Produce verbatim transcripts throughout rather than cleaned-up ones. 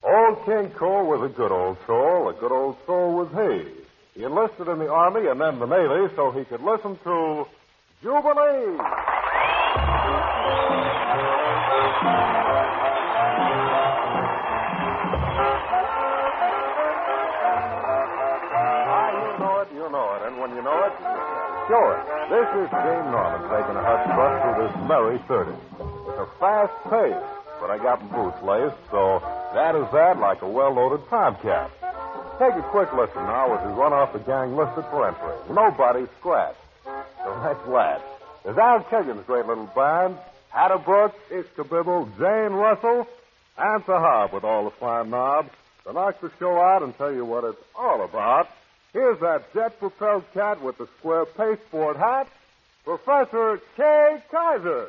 Old King Cole was a good old soul. A good old soul was he. He enlisted in the Army and then the Navy so he could listen to Jubilee. Ah, you know it, you know it. And when you know it, sure. This is Gene Norman taking a hot truck through this merry thirty. It's a fast pace, but I got my boots laced, so that is that like a well-loaded tomcat. Take a quick listen now as we run off the gang listed for entry. Nobody scratched. So let's laugh. There's Al Killian's great little band, Hatter Brooks, Ishkabibble, Jane Russell, and Sahab with all the fine knobs. To knock the show out and tell you what it's all about, here's that jet-propelled cat with the square pasteboard hat, Professor Kay Kaiser.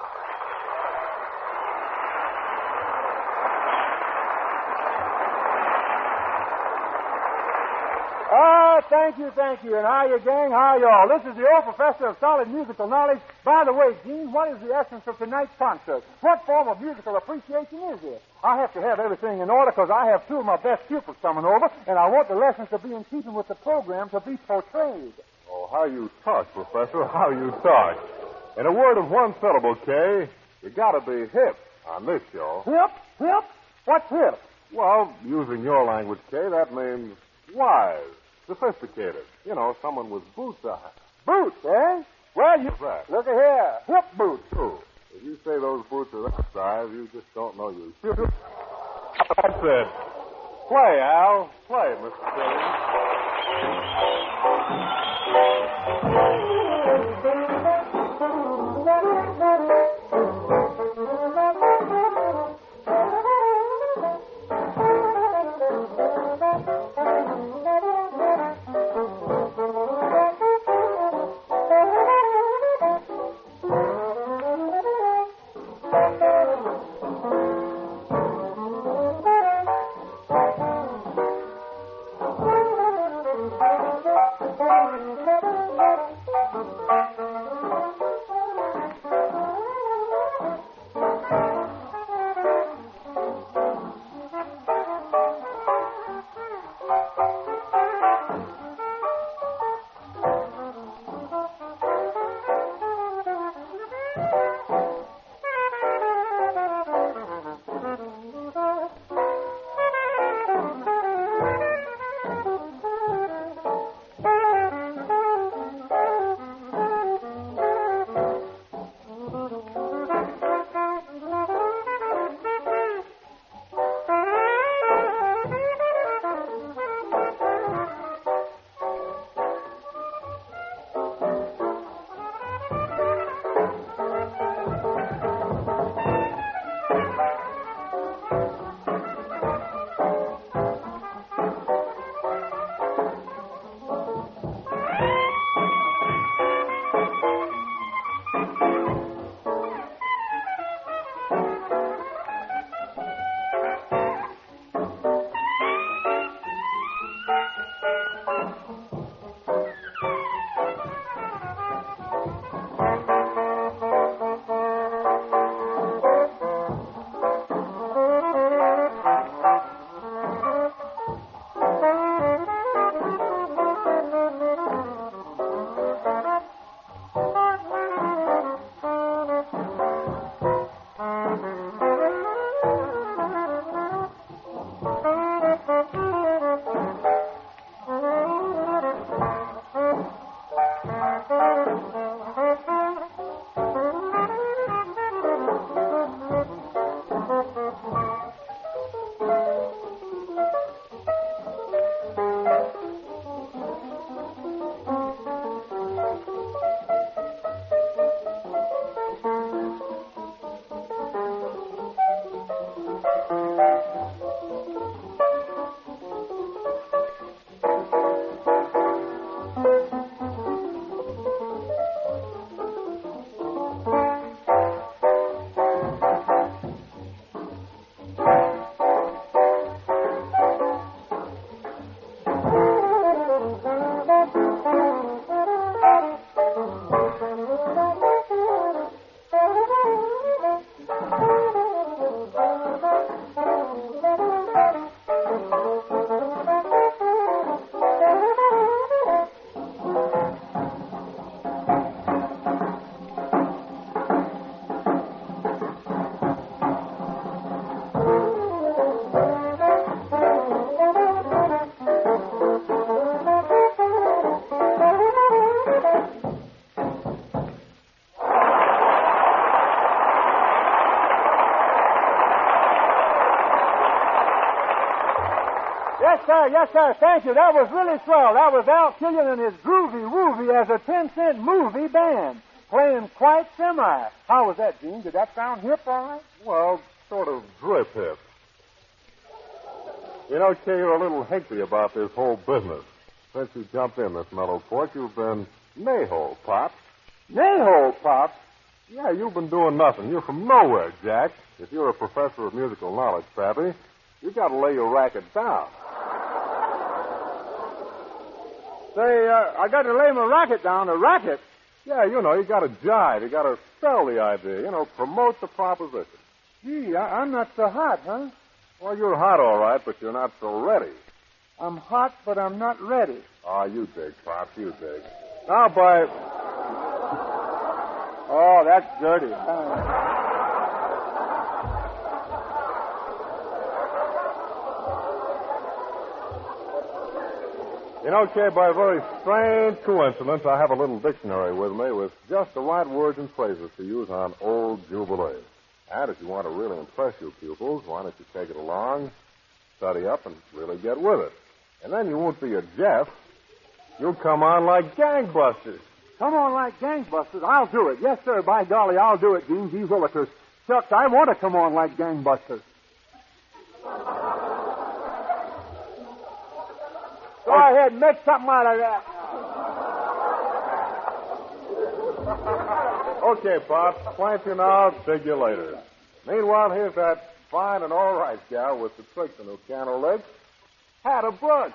Ah, thank you, thank you. And how you, gang? How y'all? This is the old professor of solid musical knowledge. By the way, Gene, what is the essence of tonight's concert? What form of musical appreciation is it? I have to have everything in order because I have two of my best pupils coming over, and I want the lessons to be in keeping with the program to be portrayed. Oh, how you talk, Professor, how you talk. In a word of one syllable, Kay, you gotta be hip on this show. Hip? Hip? What's hip? Well, using your language, Kay, that means wise, sophisticated. You know, someone with boots on. Boots, eh? Well, you... Right. Look at here. Hip boots. True. If you say those boots are that size, you just don't know you. That's it. Play, Al. Play, Mister Yes, sir. Yes, sir. Thank you. That was really swell. That was Al Killian and his Groovy Woovy as a ten-cent movie band, playing quite semi. How was that, Gene? Did that sound hip all right? Well, sort of drip hip. You know, Kay, you're a little hickey about this whole business. Since you jumped in this mellow port, you've been nay-ho, Pop. Nay-ho, Pop? Yeah, you've been doing nothing. You're from nowhere, Jack. If you're a professor of musical knowledge, Pappy, you got to lay your racket down. Say, uh, I got to lay my racket down. A racket? Yeah, you know, you got to jive. You got to sell the idea. You know, promote the proposition. Gee, I, I'm not so hot, huh? Well, you're hot, all right, but you're not so ready. I'm hot, but I'm not ready. Oh, you dig, Pop, you dig. Now, by... Oh, that's dirty. You know, Kay, by a very strange coincidence, I have a little dictionary with me with just the right words and phrases to use on Old Jubilee. And if you want to really impress your pupils, why don't you take it along, study up, and really get with it. And then you won't be a Jeff. You'll come on like gangbusters. Come on like gangbusters? I'll do it. Yes, sir. By golly, I'll do it, Gene. Gee willikers. Shucks, I want to come on like gangbusters. Go oh. ahead, make something out of that. Okay, Pop. Plant you now, dig you later. Meanwhile, here's that fine and all right gal with the tricks in her piano legs. Had a brush.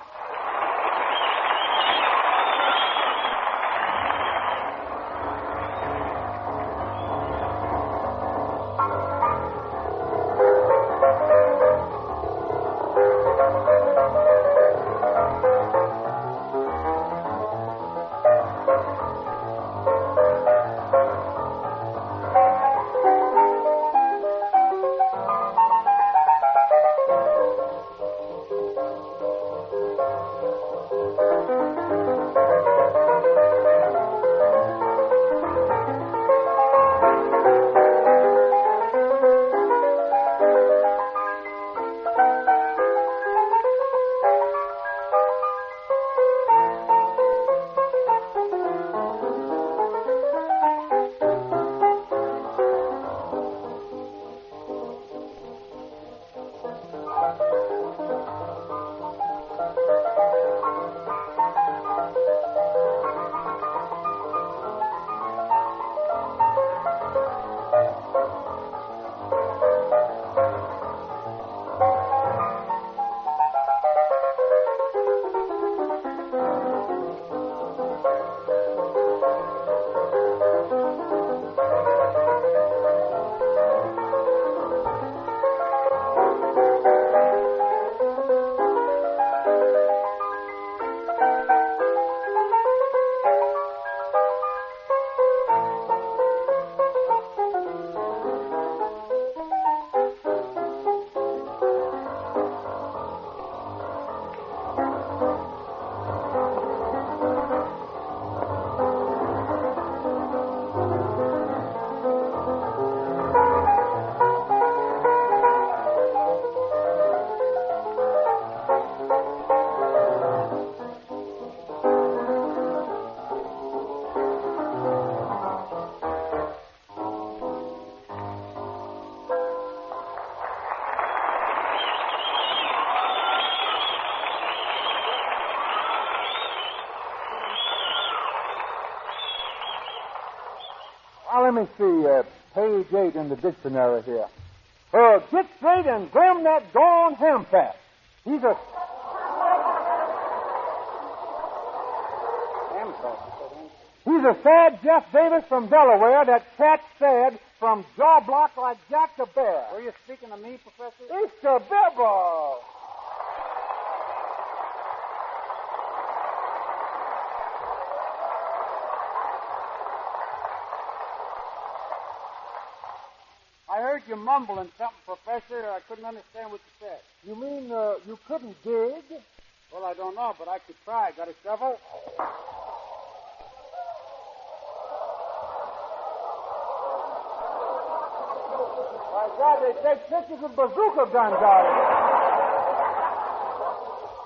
Now, let me see, uh, page eight in the dictionary here. Uh, get straight and grim that gone ham-fat. He's a... Ham-fat? He's a sad Jeff Davis from Delaware that cat said from jaw block like Jack the Bear. Were you speaking to me, Professor? It's a bibble. I heard you mumbling something, Professor. I couldn't understand what you said. You mean uh, you couldn't dig? Well, I don't know, but I could try. Got a shovel? My God, they take pictures with bazooka guns out of it.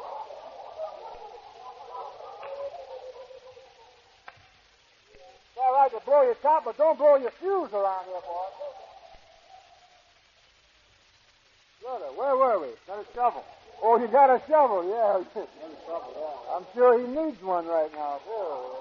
top, but don't blow your fuse around here, boy. Brother, where were we? Got a shovel. Oh, you got a shovel, yeah. Got a shovel, yeah. I'm sure he needs one right now, too.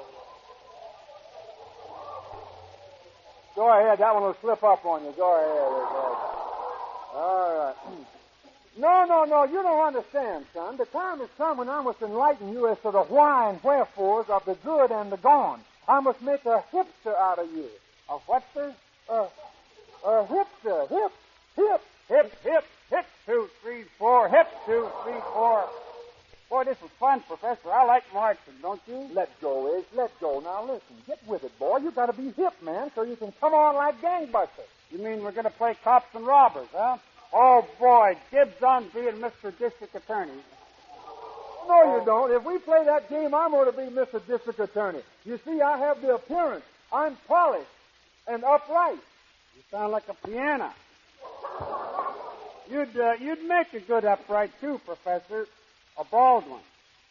Go ahead, that one will slip up on you. Go ahead. All right. No, no, no, you don't understand, son. The time has come when I must enlighten you as to the why and wherefores of the good and the gone. I must make a hipster out of you. A what, sir? A, a hipster. Hip, hip. Hip, hip, hip, two, three, four, hip, two, three, four. Boy, this was fun, Professor. I like marching, don't you? Let go, Ish. Let go. Now, listen. Get with it, boy. You got to be hip, man, so you can come on like gangbusters. You mean we're going to play cops and robbers, huh? Oh, boy, dibs on being Mister District Attorney. No, you don't. If we play that game, I'm going to be Mister District Attorney. You see, I have the appearance. I'm polished and upright. You sound like a piano. You'd, uh, you'd make a good upright, too, Professor. A bald one.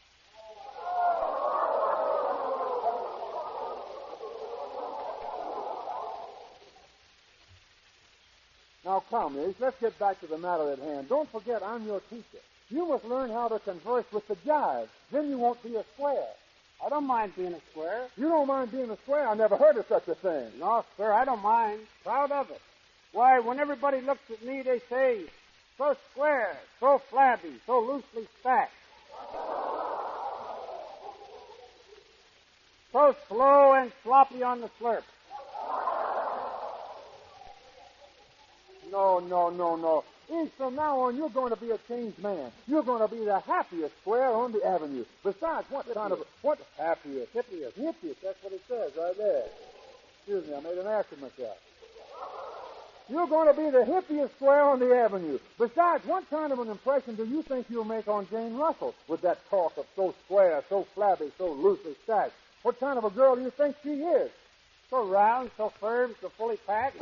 Now, come, Ish, let's get back to the matter at hand. Don't forget, I'm your teacher. You must learn how to converse with the jive. Then you won't be a square. I don't mind being a square. You don't mind being a square? I never heard of such a thing. No, sir, I don't mind. Proud of it. Why, when everybody looks at me, they say, so square, so flabby, so loosely stacked. So slow and sloppy on the slurp. No, no, no, no. Ish, from now on, you're going to be a changed man. You're going to be the happiest square on the avenue. Besides, what kind of... What? Happiest. Hippiest. Hippiest. That's what it says right there. Excuse me, I made an ass of myself. You're going to be the hippiest square on the avenue. Besides, what kind of an impression do you think you'll make on Jane Russell with that talk of so square, so flabby, so loosely stacked? What kind of a girl do you think she is? So round, so firm, so fully packed.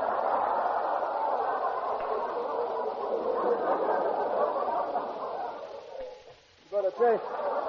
You better take...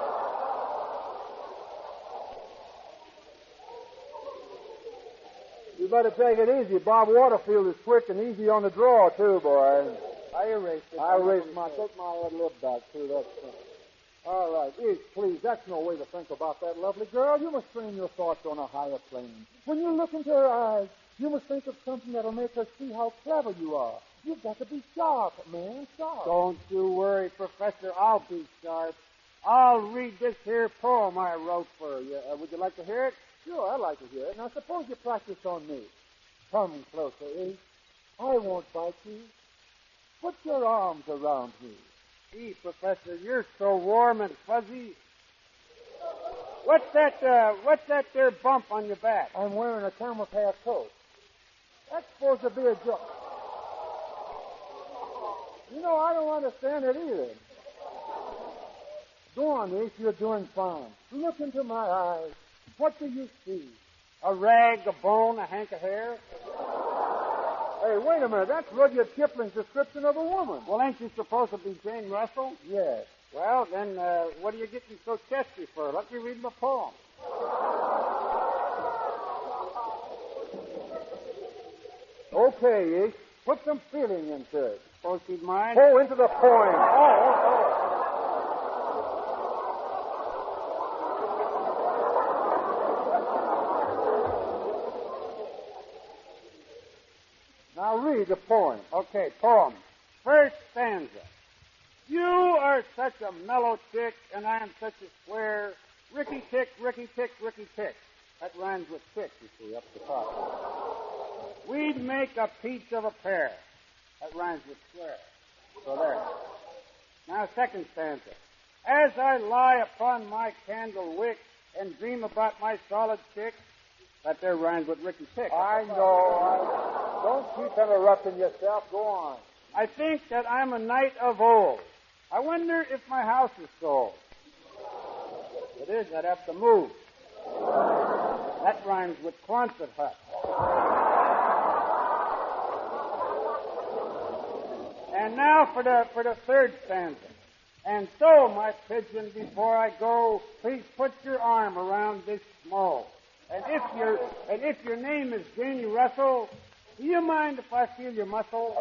You better take it easy. Bob Waterfield is quick and easy on the draw, too, boy. I erased it. I erased my... Take my head lip back, too. That's... All right, Ish, please, that's no way to think about that lovely girl. You must train your thoughts on a higher plane. When you look into her eyes, you must think of something that'll make her see how clever you are. You've got to be sharp, man, sharp. Don't you worry, Professor. I'll be sharp. I'll read this here poem I wrote for you. Uh, would you like to hear it? Sure, I'd like to hear it. Now, suppose you practice on me. Come closer, Ish. I won't bite you. Put your arms around me. Gee, Professor, you're so warm and fuzzy. What's that, uh, what's that there bump on your back? I'm wearing a camouflage coat. That's supposed to be a joke. You know, I don't understand it either. Go on, Ish, you're doing fine. Look into my eyes. What do you see? A rag, a bone, a hank of hair? Hey, wait a minute. That's Rudyard Kipling's description of a woman. Well, ain't you supposed to be Jane Russell? Yes. Well, then, uh, what are you getting so chesty for? Let me read my poem. Okay, Ish. Put some feeling into it. Suppose you'd mind? Oh, into the poem. Oh, oh, Now read the poem. Okay, poem. First stanza. You are such a mellow chick, and I'm such a square. Ricky tick, Ricky tick, Ricky tick. That rhymes with tick, you see, up the top. We'd make a peach of a pear. That rhymes with square. So there. Now, second stanza. As I lie upon my candle wick and dream about my solid chick, that there rhymes with Ricky tick. I know. I... Don't keep interrupting yourself. Go on. I think that I'm a knight of old. I wonder if my house is sold. If it is, I'd have to move. That rhymes with Quonset hut. And now for the for the third stanza. And so, my pigeon, before I go, please put your arm around this small. And if your and if your name is Janie Russell, do you mind if I feel your muscle?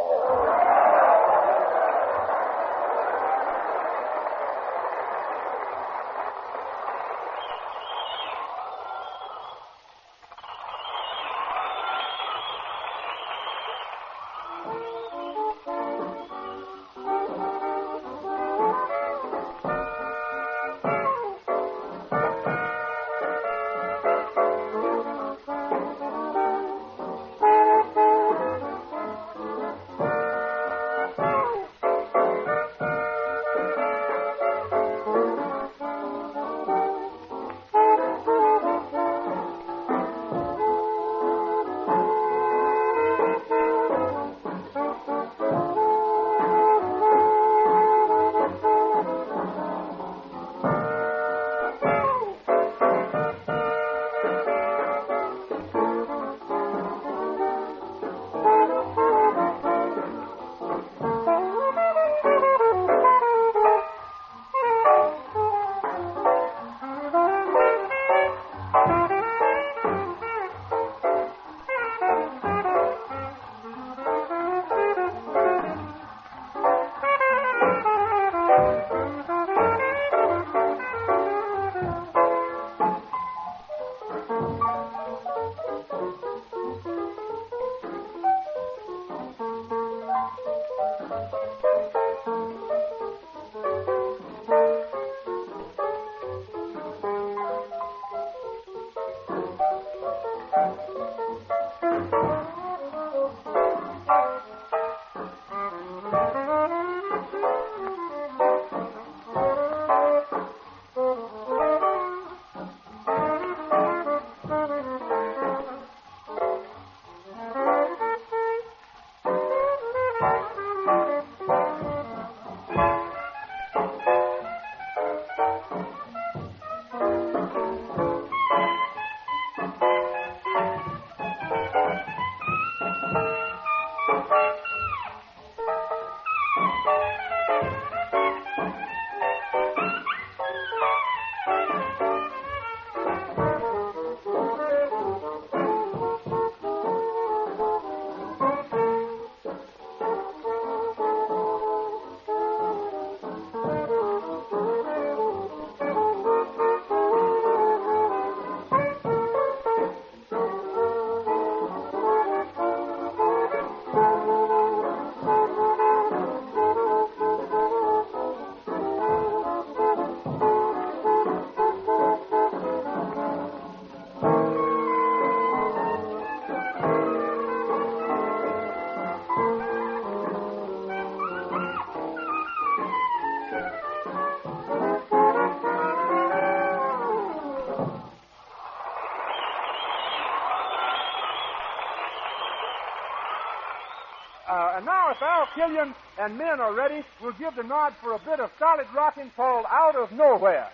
Uh, and now, if Al Killian and men are ready, we'll give the nod for a bit of solid rocking called Out of Nowhere.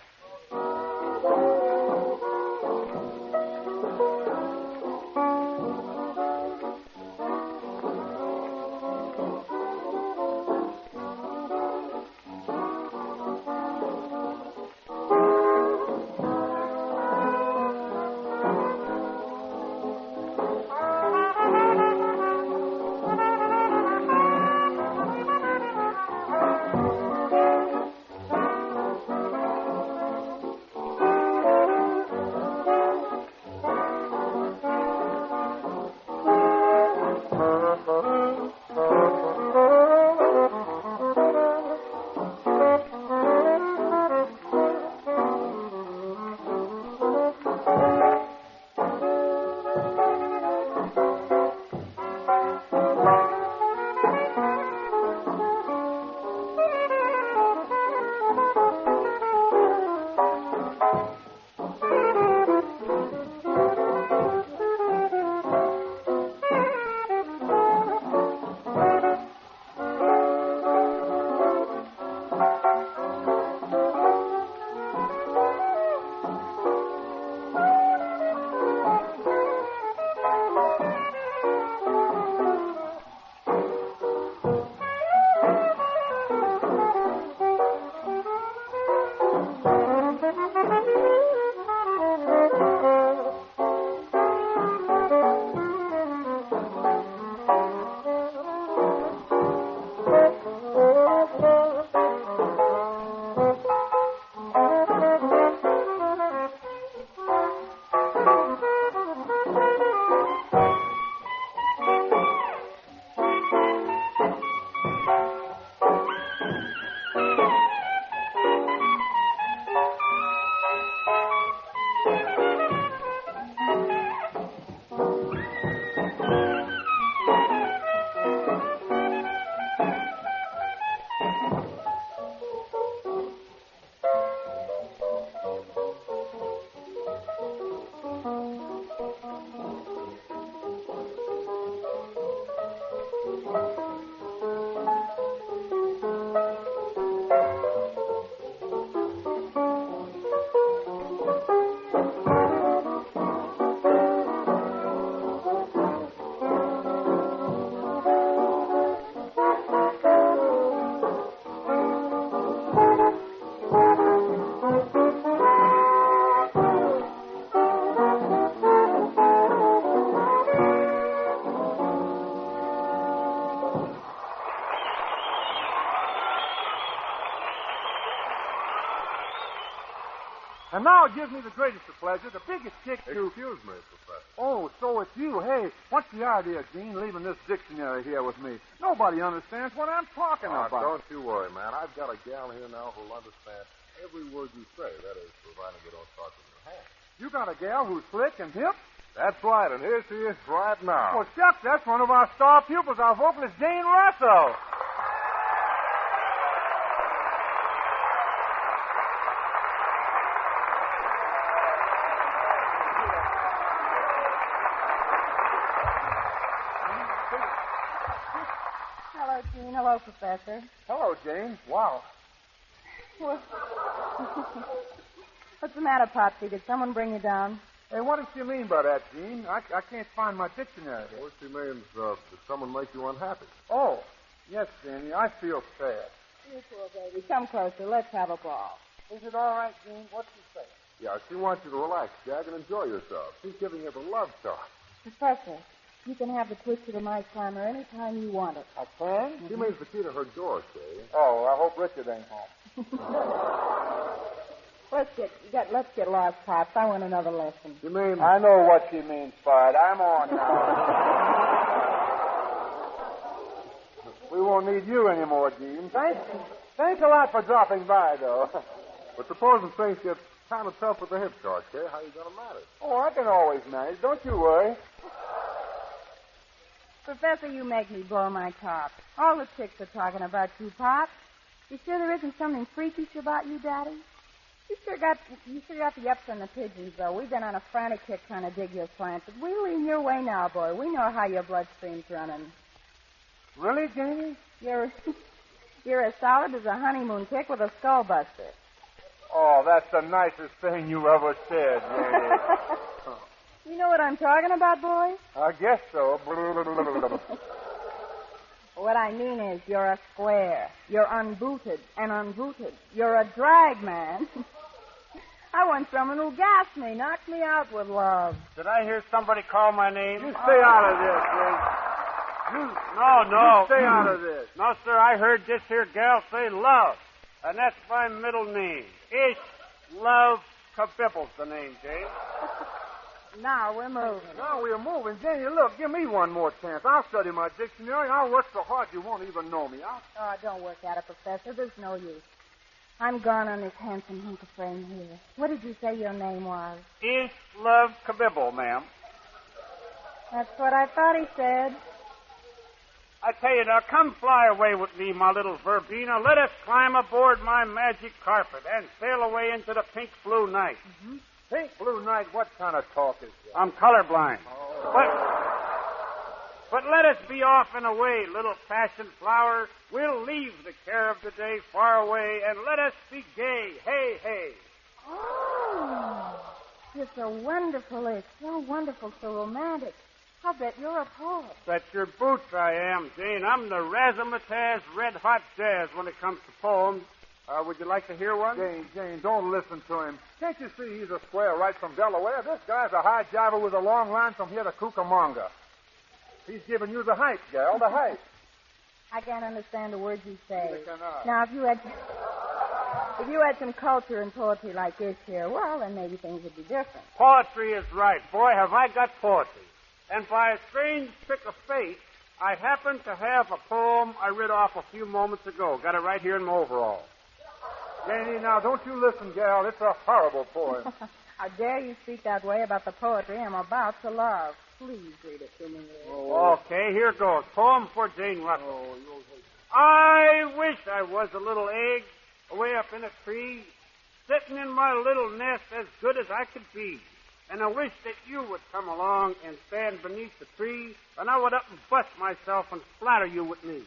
And now it gives me the greatest of pleasure, the biggest kick to... Excuse me, Professor. Oh, so it's you. Hey, what's the idea, Gene, leaving this dictionary here with me? Nobody understands what I'm talking Oh, about. don't you worry, man. I've got a gal here now who'll understand every word you say. That is, providing you don't talk with your hands. You got a gal who's slick and hip? That's right, and here she is right now. Well, shucks, that's one of our star pupils, our vocalist, Jane Russell. Hello, Gene. Hello, Professor. Hello, Jane. Wow. Well, what's the matter, Popsy? Did someone bring you down? Hey, what does she mean by that, Gene? I, I can't find my dictionary here. What she means, uh, did someone make you unhappy? Oh, yes, Janie, I feel sad. You poor baby. Come closer. Let's have a ball. Is it all right, Gene? What's she saying? Yeah, she wants you to relax, Jack, and enjoy yourself. She's giving you the love talk. Professor, you can have the twisted of my climber any time you want it. I can? She means the key to her door, Kay. Oh, I hope Richard ain't home. Let's get, get let's get lost, Pops. I want another lesson. You mean... I know what she means, Spud. I'm on now. We won't need you anymore, Gene. Thanks, thanks a lot for dropping by, though. But supposing things get kind of tough with the hip talk, Kay, how you going to manage? Oh, I can always manage. Don't you worry. Professor, you make me blow my top. All the chicks are talking about you, Pop. You sure there isn't something freakish about you, Daddy? You sure got you sure got the ups and the pigeons, though. We've been on a frantic kick trying to dig your slants, but we lean your way now, boy. We know how your bloodstream's running. Really, Janie? You're you're as solid as a honeymoon kick with a skullbuster. Oh, that's the nicest thing you ever said, Janie. You know what I'm talking about, boy? I guess so. What I mean is you're a square. You're unbooted and unbooted. You're a drag man. I want someone who'll gas me, knock me out with love. Did I hear somebody call my name? You stay out of this, Jane. You, No, no. you stay out of this. No, sir, I heard this here gal say love, and that's my middle name. Ish Love Kabibbles, the name, Jane. Now we're moving. Now we're moving. Janie, look, give me one more chance. I'll study my dictionary. I'll work so hard you won't even know me. I'll... Oh, don't work at it, Professor. There's no use. I'm gone on this handsome hunk of frame here. What did you say your name was? Ish Love Kabibble, ma'am. That's what I thought he said. I tell you now, come fly away with me, my little Verbena. Let us climb aboard my magic carpet and sail away into the pink blue night. Mm-hmm. Pink Blue Night, what kind of talk is that? I'm colorblind. Oh. But, but let us be off and away, little passion flower. We'll leave the care of the day far away, and let us be gay. Hey, hey. Oh, you're so wonderful. It's so wonderful, so romantic. I'll bet you're a poet. Bet your boots I am, Jane. I'm the razzmatazz red hot jazz when it comes to poems. Uh, would you like to hear one? Jane, Jane, don't listen to him. Can't you see he's a square right from Delaware? This guy's a high jiver with a long line from here to Cucamonga. He's giving you the hype, gal, the hype. I can't understand a word you say. Neither can I. Now, if you had if you had some culture and poetry like this here, well, then maybe things would be different. Poetry is right. Boy, have I got poetry. And by a strange trick of fate, I happen to have a poem I read off a few moments ago. Got it right here in my overall. Janie, now, don't you listen, gal. It's a horrible poem. How dare you speak that way about the poetry I'm about to love? Please read it to me. Okay, here goes. Poem for Jane Russell. I wish I was a little egg away up in a tree, sitting in my little nest as good as I could be. And I wish that you would come along and stand beneath the tree, and I would up and bust myself and flatter you with me.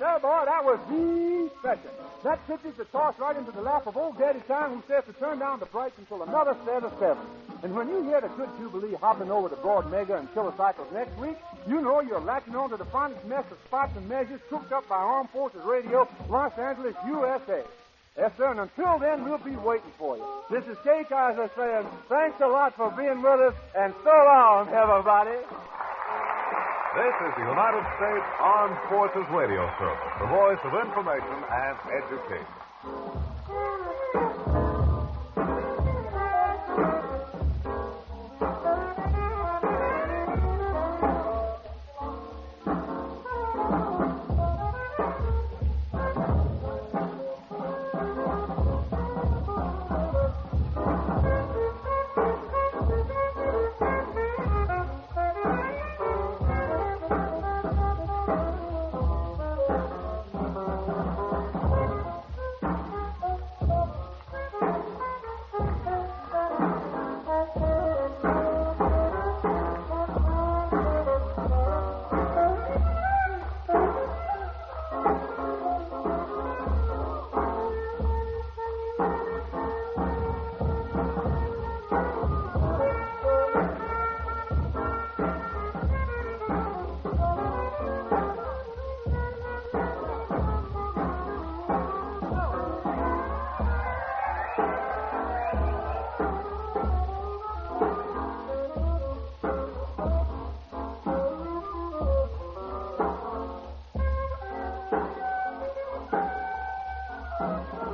Well, boy, that was the special. That ticket's to toss right into the lap of old Daddy Time, who says to turn down the price until another set of seven. And when you hear the good Jubilee hopping over the Broad Mega and Killer Cycles next week, you know you're latching on to the finest mess of spots and measures cooked up by Armed Forces Radio, Los Angeles, U S A. Yes, sir, and until then, we'll be waiting for you. This is Kay Kaiser saying thanks a lot for being with us, and so long, everybody. This is the United States Armed Forces Radio Service, the voice of information and education. Thank you.